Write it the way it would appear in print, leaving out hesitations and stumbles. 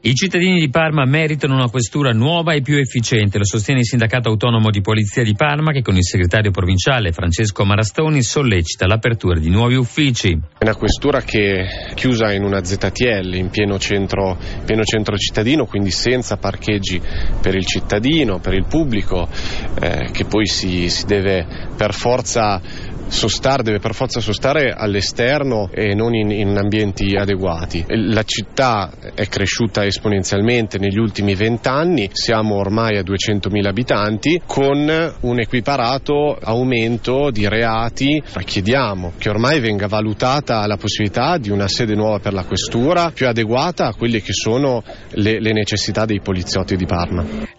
I cittadini di Parma meritano una questura nuova e più efficiente, lo sostiene il sindacato autonomo di polizia di Parma, che con il segretario provinciale Francesco Marastoni sollecita l'apertura di nuovi uffici. È una questura che è chiusa in una ZTL in pieno centro cittadino, quindi senza parcheggi per il cittadino, per il pubblico, che poi si deve per forza sostare all'esterno e non in ambienti adeguati. La città è cresciuta esponenzialmente negli ultimi 20 anni, siamo ormai a 200.000 abitanti con un equiparato aumento di reati. Chiediamo che ormai venga valutata la possibilità di una sede nuova per la questura più adeguata a quelle che sono le necessità dei poliziotti di Parma.